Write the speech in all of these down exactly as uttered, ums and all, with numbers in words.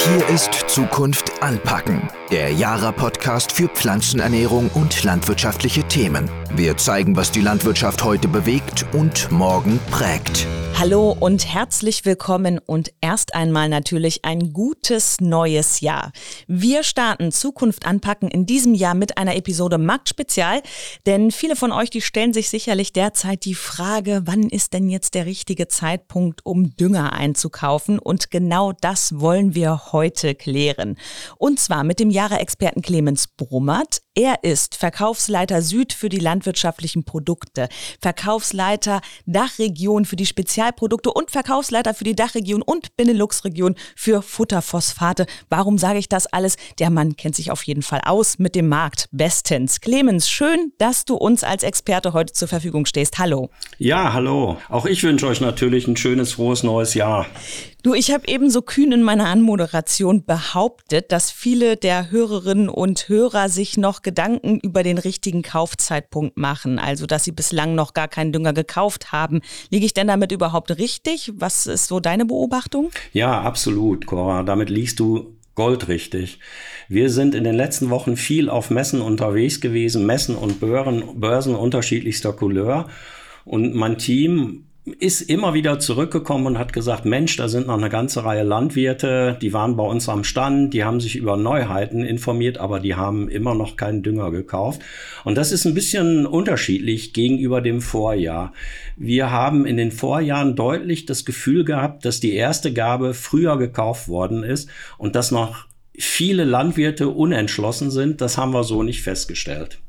Hier ist Zukunft anpacken, der Yara-Podcast für Pflanzenernährung und landwirtschaftliche Themen. Wir zeigen, was die Landwirtschaft heute bewegt und morgen prägt. Hallo und herzlich willkommen und erst einmal natürlich ein gutes neues Jahr. Wir starten Zukunft anpacken in diesem Jahr mit einer Episode Marktspezial, denn viele von euch, die stellen sich sicherlich derzeit die Frage, wann ist denn jetzt der richtige Zeitpunkt, um Dünger einzukaufen? Und genau das wollen wir heute klären. Und zwar mit dem Yara-Experten Clemens Brummert. Er ist Verkaufsleiter Süd für die landwirtschaftlichen Produkte, Verkaufsleiter Dachregion für die Spezialprodukte und Verkaufsleiter für die Dachregion und Benelux-Region für Futterphosphate. Warum sage ich das alles? Der Mann kennt sich auf jeden Fall aus mit dem Markt bestens. Clemens, schön, dass du uns als Experte heute zur Verfügung stehst. Hallo. Ja, hallo. Auch ich wünsche euch natürlich ein schönes, frohes neues Jahr. Du, ich habe eben so kühn in meiner Anmoderation behauptet, dass viele der Hörerinnen und Hörer sich noch Gedanken über den richtigen Kaufzeitpunkt machen, also dass sie bislang noch gar keinen Dünger gekauft haben. Liege ich denn damit überhaupt richtig? Was ist so deine Beobachtung? Ja, absolut, Cora. Damit liegst du goldrichtig. Wir sind in den letzten Wochen viel auf Messen unterwegs gewesen, Messen und Börsen, Börsen unterschiedlichster Couleur. Und mein Team ist immer wieder zurückgekommen und hat gesagt, Mensch, da sind noch eine ganze Reihe Landwirte, die waren bei uns am Stand, die haben sich über Neuheiten informiert, aber die haben immer noch keinen Dünger gekauft. Und das ist ein bisschen unterschiedlich gegenüber dem Vorjahr. Wir haben in den Vorjahren deutlich das Gefühl gehabt, dass die erste Gabe früher gekauft worden ist und dass noch viele Landwirte unentschlossen sind. Das haben wir so nicht festgestellt.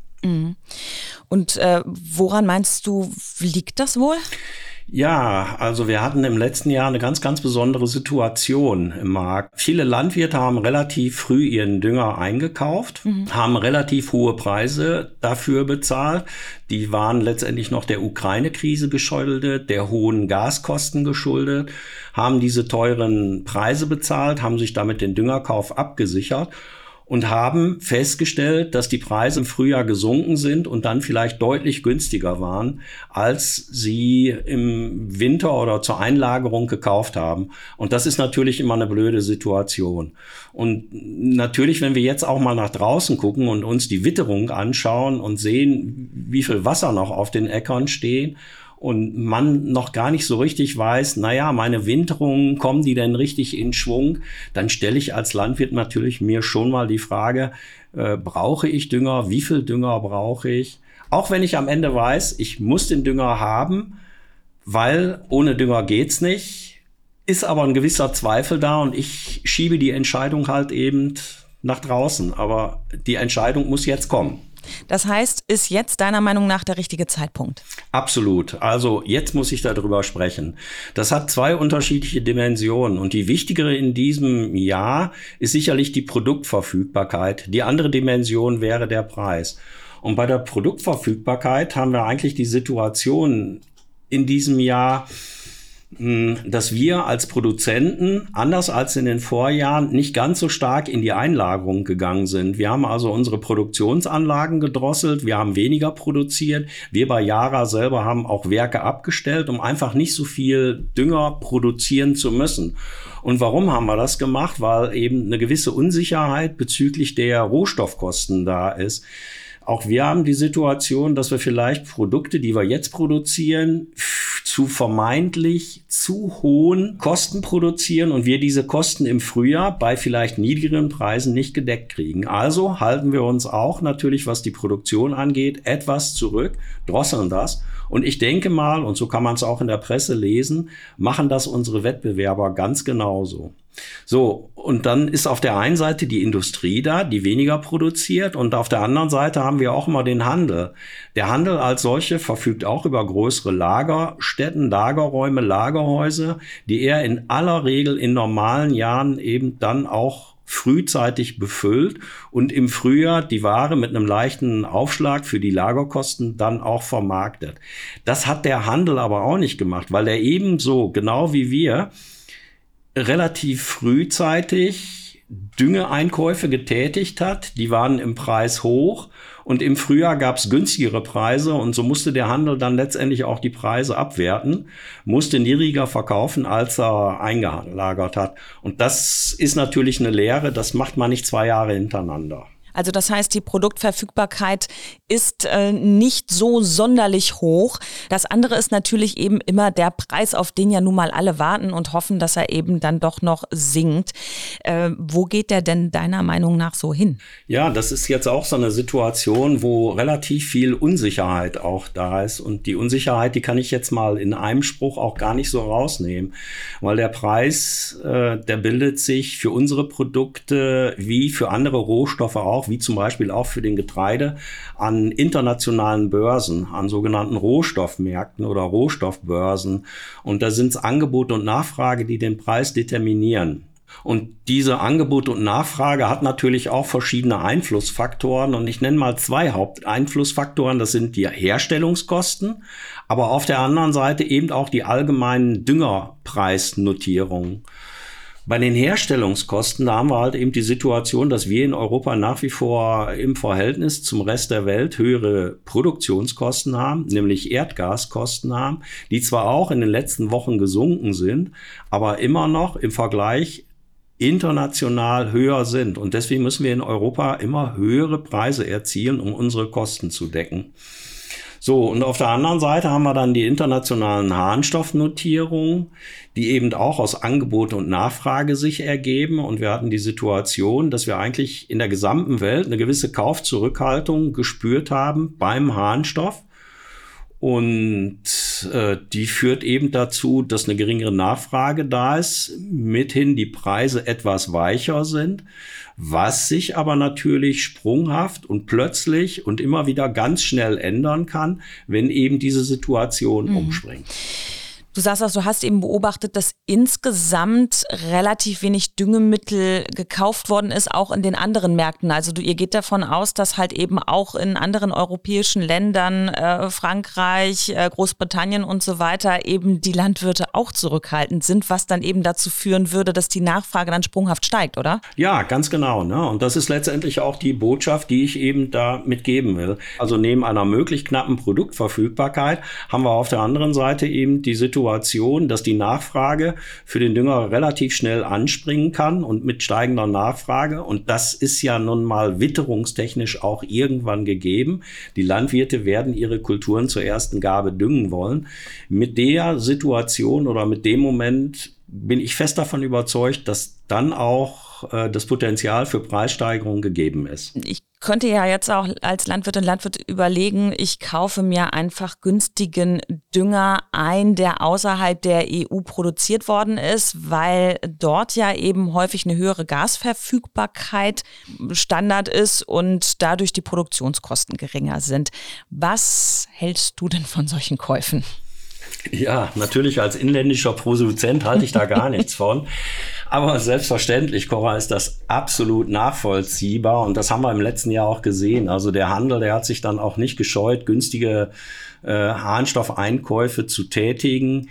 Und äh, woran meinst du, liegt das wohl? Ja, also wir hatten im letzten Jahr eine ganz, ganz besondere Situation im Markt. Viele Landwirte haben relativ früh ihren Dünger eingekauft, mhm. haben relativ hohe Preise dafür bezahlt. Die waren letztendlich noch der Ukraine-Krise geschuldet, der hohen Gaskosten geschuldet, haben diese teuren Preise bezahlt, haben sich damit den Düngerkauf abgesichert und haben festgestellt, dass die Preise im Frühjahr gesunken sind und dann vielleicht deutlich günstiger waren, als sie im Winter oder zur Einlagerung gekauft haben. Und das ist natürlich immer eine blöde Situation. Und natürlich, wenn wir jetzt auch mal nach draußen gucken und uns die Witterung anschauen und sehen, wie viel Wasser noch auf den Äckern stehen, und man noch gar nicht so richtig weiß, naja, meine Winterungen, kommen die denn richtig in Schwung? Dann stelle ich als Landwirt natürlich mir schon mal die Frage, äh, brauche ich Dünger? Wie viel Dünger brauche ich? Auch wenn ich am Ende weiß, ich muss den Dünger haben, weil ohne Dünger geht's nicht, ist aber ein gewisser Zweifel da und ich schiebe die Entscheidung halt eben nach draußen. Aber die Entscheidung muss jetzt kommen. Das heißt, ist jetzt deiner Meinung nach der richtige Zeitpunkt? Absolut. Also jetzt muss ich darüber sprechen. Das hat zwei unterschiedliche Dimensionen und die wichtigere in diesem Jahr ist sicherlich die Produktverfügbarkeit. Die andere Dimension wäre der Preis. Und bei der Produktverfügbarkeit haben wir eigentlich die Situation in diesem Jahr, dass wir als Produzenten, anders als in den Vorjahren, nicht ganz so stark in die Einlagerung gegangen sind. Wir haben also unsere Produktionsanlagen gedrosselt, wir haben weniger produziert. Wir bei Yara selber haben auch Werke abgestellt, um einfach nicht so viel Dünger produzieren zu müssen. Und warum haben wir das gemacht? Weil eben eine gewisse Unsicherheit bezüglich der Rohstoffkosten da ist. Auch wir haben die Situation, dass wir vielleicht Produkte, die wir jetzt produzieren, zu vermeintlich zu hohen Kosten produzieren und wir diese Kosten im Frühjahr bei vielleicht niedrigeren Preisen nicht gedeckt kriegen. Also halten wir uns auch natürlich, was die Produktion angeht, etwas zurück, drosseln das. Und ich denke mal, und so kann man es auch in der Presse lesen, machen das unsere Wettbewerber ganz genauso. So, und dann ist auf der einen Seite die Industrie da, die weniger produziert, und auf der anderen Seite haben wir auch immer den Handel. Der Handel als solche verfügt auch über größere Lagerstätten, Lagerräume, Lagerhäuser, die er in aller Regel in normalen Jahren eben dann auch frühzeitig befüllt und im Frühjahr die Ware mit einem leichten Aufschlag für die Lagerkosten dann auch vermarktet. Das hat der Handel aber auch nicht gemacht, weil er ebenso, genau wie wir, relativ frühzeitig Düngeeinkäufe getätigt hat. Die waren im Preis hoch und im Frühjahr gab es günstigere Preise und so musste der Handel dann letztendlich auch die Preise abwerten, musste niedriger verkaufen, als er eingelagert hat. Und das ist natürlich eine Lehre, das macht man nicht zwei Jahre hintereinander. Also das heißt, die Produktverfügbarkeit ist äh, nicht so sonderlich hoch. Das andere ist natürlich eben immer der Preis, auf den ja nun mal alle warten und hoffen, dass er eben dann doch noch sinkt. Äh, wo geht der denn deiner Meinung nach so hin? Ja, das ist jetzt auch so eine Situation, wo relativ viel Unsicherheit auch da ist. Und die Unsicherheit, die kann ich jetzt mal in einem Spruch auch gar nicht so rausnehmen. Weil der Preis, äh, der bildet sich für unsere Produkte wie für andere Rohstoffe auch, wie zum Beispiel auch für den Getreide, an internationalen Börsen, an sogenannten Rohstoffmärkten oder Rohstoffbörsen. Und da sind es Angebot und Nachfrage, die den Preis determinieren. Und diese Angebot und Nachfrage hat natürlich auch verschiedene Einflussfaktoren. Und ich nenne mal zwei Haupteinflussfaktoren. Das sind die Herstellungskosten, aber auf der anderen Seite eben auch die allgemeinen Düngerpreisnotierungen. Bei den Herstellungskosten, da haben wir halt eben die Situation, dass wir in Europa nach wie vor im Verhältnis zum Rest der Welt höhere Produktionskosten haben, nämlich Erdgaskosten haben, die zwar auch in den letzten Wochen gesunken sind, aber immer noch im Vergleich international höher sind. Und deswegen müssen wir in Europa immer höhere Preise erzielen, um unsere Kosten zu decken. So, und auf der anderen Seite haben wir dann die internationalen Harnstoffnotierungen, die eben auch aus Angebot und Nachfrage sich ergeben. Und wir hatten die Situation, dass wir eigentlich in der gesamten Welt eine gewisse Kaufzurückhaltung gespürt haben beim Harnstoff. Und äh, die führt eben dazu, dass eine geringere Nachfrage da ist, mithin die Preise etwas weicher sind, was sich aber natürlich sprunghaft und plötzlich und immer wieder ganz schnell ändern kann, wenn eben diese Situation mhm. umspringt. Du sagst auch, du hast eben beobachtet, dass insgesamt relativ wenig Düngemittel gekauft worden ist, auch in den anderen Märkten. Also du, ihr geht davon aus, dass halt eben auch in anderen europäischen Ländern, äh, Frankreich, äh, Großbritannien und so weiter, eben die Landwirte auch zurückhaltend sind, was dann eben dazu führen würde, dass die Nachfrage dann sprunghaft steigt, oder? Ja, ganz genau. Ne? Und das ist letztendlich auch die Botschaft, die ich eben da mitgeben will. Also neben einer möglich knappen Produktverfügbarkeit haben wir auf der anderen Seite eben die Situation, dass die Nachfrage für den Dünger relativ schnell anspringen kann und mit steigender Nachfrage. Und das ist ja nun mal witterungstechnisch auch irgendwann gegeben. Die Landwirte werden ihre Kulturen zur ersten Gabe düngen wollen. Mit der Situation oder mit dem Moment bin ich fest davon überzeugt, dass dann auch äh, das Potenzial für Preissteigerungen gegeben ist. Ich könnte ja jetzt auch als Landwirtin und Landwirt überlegen, ich kaufe mir einfach günstigen Dünger ein, der außerhalb der E U produziert worden ist, weil dort ja eben häufig eine höhere Gasverfügbarkeit Standard ist und dadurch die Produktionskosten geringer sind. Was hältst du denn von solchen Käufen? Ja, natürlich als inländischer Produzent halte ich da gar nichts von. Aber selbstverständlich, Cora, ist das absolut nachvollziehbar. Und das haben wir im letzten Jahr auch gesehen. Also der Handel, der hat sich dann auch nicht gescheut, günstige äh, Harnstoffeinkäufe zu tätigen.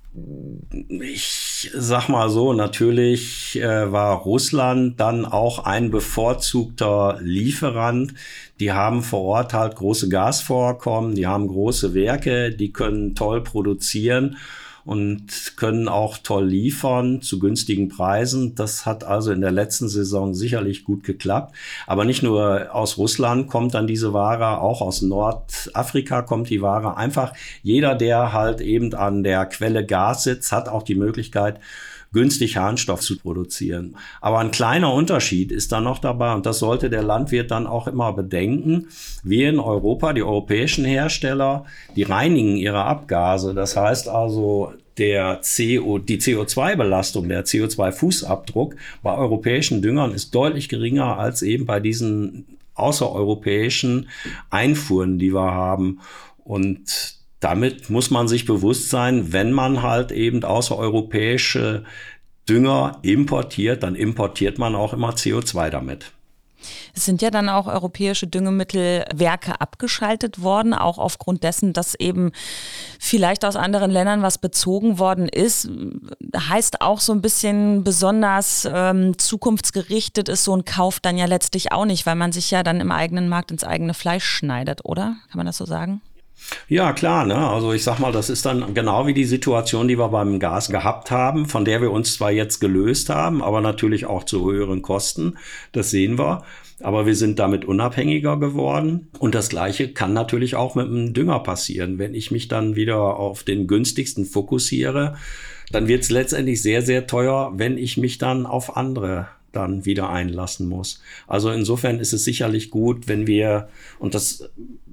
Ich sag mal so, natürlich äh, war Russland dann auch ein bevorzugter Lieferant. Die haben vor Ort halt große Gasvorkommen, die haben große Werke, die können toll produzieren und können auch toll liefern zu günstigen Preisen. Das hat also in der letzten Saison sicherlich gut geklappt. Aber nicht nur aus Russland kommt dann diese Ware, auch aus Nordafrika kommt die Ware. Einfach jeder, der halt eben an der Quelle Gas sitzt, hat auch die Möglichkeit, günstig Harnstoff zu produzieren. Aber ein kleiner Unterschied ist da noch dabei und das sollte der Landwirt dann auch immer bedenken. Wir in Europa, die europäischen Hersteller, die reinigen ihre Abgase. Das heißt also, der C O, die C O zwei Belastung, der C O zwei Fußabdruck bei europäischen Düngern ist deutlich geringer als eben bei diesen außereuropäischen Einfuhren, die wir haben. Und damit muss man sich bewusst sein, wenn man halt eben außereuropäische Dünger importiert, dann importiert man auch immer C O zwei damit. Es sind ja dann auch europäische Düngemittelwerke abgeschaltet worden, auch aufgrund dessen, dass eben vielleicht aus anderen Ländern was bezogen worden ist. Heißt auch so ein bisschen besonders ähm, zukunftsgerichtet ist so ein Kauf dann ja letztlich auch nicht, weil man sich ja dann im eigenen Markt ins eigene Fleisch schneidet, oder? Kann man das so sagen? Ja, klar, ne? Also ich sag mal, das ist dann genau wie die Situation, die wir beim Gas gehabt haben, von der wir uns zwar jetzt gelöst haben, aber natürlich auch zu höheren Kosten. Das sehen wir. Aber wir sind damit unabhängiger geworden. Und das Gleiche kann natürlich auch mit dem Dünger passieren. Wenn ich mich dann wieder auf den günstigsten fokussiere, dann wird es letztendlich sehr, sehr teuer, wenn ich mich dann auf andere dann wieder einlassen muss. Also insofern ist es sicherlich gut, wenn wir, und das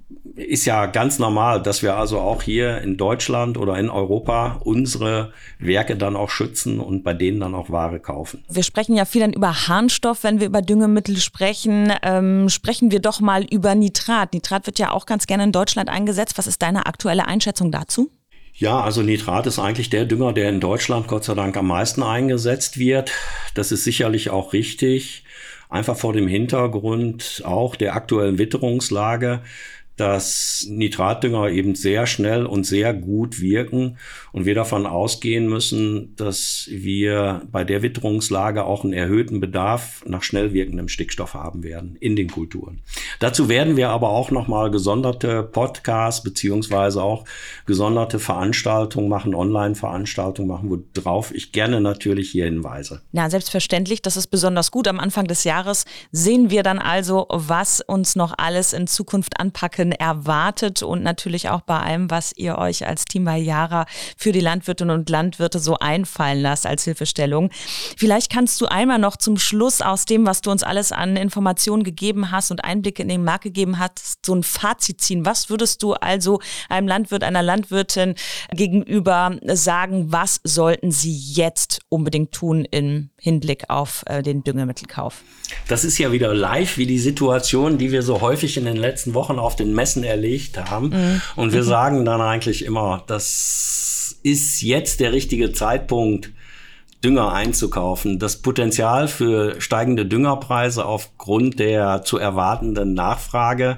ist ja ganz normal, dass wir also auch hier in Deutschland oder in Europa unsere Werke dann auch schützen und bei denen dann auch Ware kaufen. Wir sprechen ja viel dann über Harnstoff, wenn wir über Düngemittel sprechen. Ähm, sprechen wir doch mal über Nitrat. Nitrat wird ja auch ganz gerne in Deutschland eingesetzt. Was ist deine aktuelle Einschätzung dazu? Ja, also Nitrat ist eigentlich der Dünger, der in Deutschland Gott sei Dank am meisten eingesetzt wird. Das ist sicherlich auch richtig. Einfach vor dem Hintergrund auch der aktuellen Witterungslage, dass Nitratdünger eben sehr schnell und sehr gut wirken und wir davon ausgehen müssen, dass wir bei der Witterungslage auch einen erhöhten Bedarf nach schnell wirkendem Stickstoff haben werden in den Kulturen. Dazu werden wir aber auch nochmal gesonderte Podcasts beziehungsweise auch gesonderte Veranstaltungen machen, Online-Veranstaltungen machen, worauf ich gerne natürlich hier hinweise. Na, selbstverständlich, das ist besonders gut. Am Anfang des Jahres sehen wir dann also, was uns noch alles in Zukunft anpacken erwartet und natürlich auch bei allem, was ihr euch als Team bei Yara für die Landwirtinnen und Landwirte so einfallen lasst als Hilfestellung. Vielleicht kannst du einmal noch zum Schluss aus dem, was du uns alles an Informationen gegeben hast und Einblicke in den Markt gegeben hast, so ein Fazit ziehen. Was würdest du also einem Landwirt, einer Landwirtin gegenüber sagen, was sollten sie jetzt unbedingt tun im Hinblick auf äh, den Düngemittelkauf? Das ist ja wieder live wie die Situation, die wir so häufig in den letzten Wochen auf den Messen erlebt haben. Mhm. Und wir mhm. sagen dann eigentlich immer, das ist jetzt der richtige Zeitpunkt, Dünger einzukaufen. Das Potenzial für steigende Düngerpreise aufgrund der zu erwartenden Nachfrage,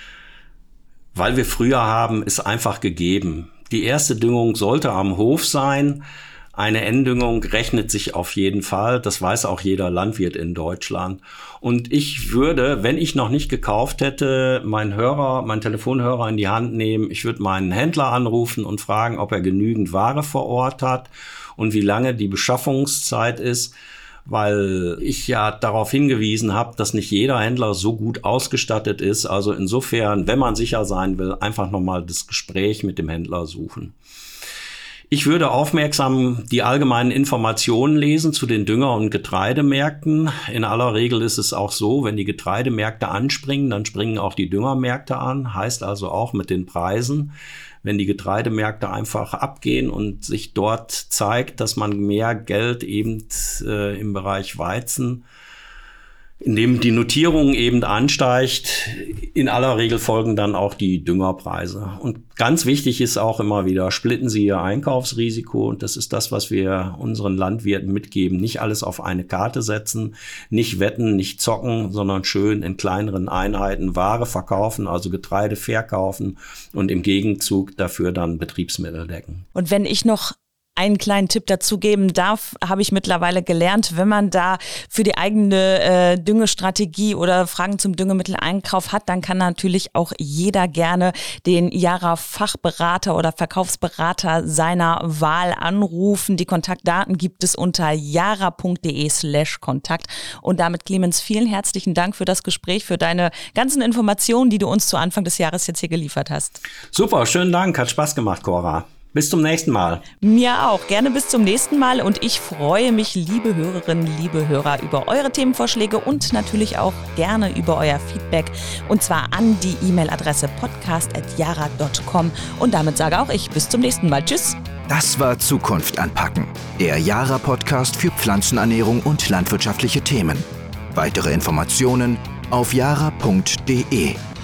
weil wir früher haben, ist einfach gegeben. Die erste Düngung sollte am Hof sein. Eine Enddüngung rechnet sich auf jeden Fall. Das weiß auch jeder Landwirt in Deutschland. Und ich würde, wenn ich noch nicht gekauft hätte, meinen Hörer, meinen Telefonhörer in die Hand nehmen. Ich würde meinen Händler anrufen und fragen, ob er genügend Ware vor Ort hat und wie lange die Beschaffungszeit ist, weil ich ja darauf hingewiesen habe, dass nicht jeder Händler so gut ausgestattet ist. Also insofern, wenn man sicher sein will, einfach nochmal das Gespräch mit dem Händler suchen. Ich würde aufmerksam die allgemeinen Informationen lesen zu den Dünger- und Getreidemärkten. In aller Regel ist es auch so, wenn die Getreidemärkte anspringen, dann springen auch die Düngermärkte an. Heißt also auch mit den Preisen. Wenn die Getreidemärkte einfach abgehen und sich dort zeigt, dass man mehr Geld eben äh, im Bereich Weizen, indem die Notierung eben ansteigt, in aller Regel folgen dann auch die Düngerpreise. Und ganz wichtig ist auch immer wieder, splitten Sie Ihr Einkaufsrisiko. Und das ist das, was wir unseren Landwirten mitgeben. Nicht alles auf eine Karte setzen, nicht wetten, nicht zocken, sondern schön in kleineren Einheiten Ware verkaufen, also Getreide verkaufen und im Gegenzug dafür dann Betriebsmittel decken. Und wenn ich noch einen kleinen Tipp dazu geben darf, habe ich mittlerweile gelernt, wenn man da für die eigene äh, Düngestrategie oder Fragen zum Düngemitteleinkauf hat, dann kann natürlich auch jeder gerne den Yara-Fachberater oder Verkaufsberater seiner Wahl anrufen. Die Kontaktdaten gibt es unter yara.de slash Kontakt. Und damit, Clemens, vielen herzlichen Dank für das Gespräch, für deine ganzen Informationen, die du uns zu Anfang des Jahres jetzt hier geliefert hast. Super, schönen Dank, hat Spaß gemacht, Cora. Bis zum nächsten Mal. Mir auch. Gerne bis zum nächsten Mal. Und ich freue mich, liebe Hörerinnen, liebe Hörer, über eure Themenvorschläge und natürlich auch gerne über euer Feedback. Und zwar an die E-Mail-Adresse podcast at yara punkt com. Und damit sage auch ich bis zum nächsten Mal. Tschüss. Das war Zukunft anpacken. Der Yara-Podcast für Pflanzenernährung und landwirtschaftliche Themen. Weitere Informationen auf yara punkt de.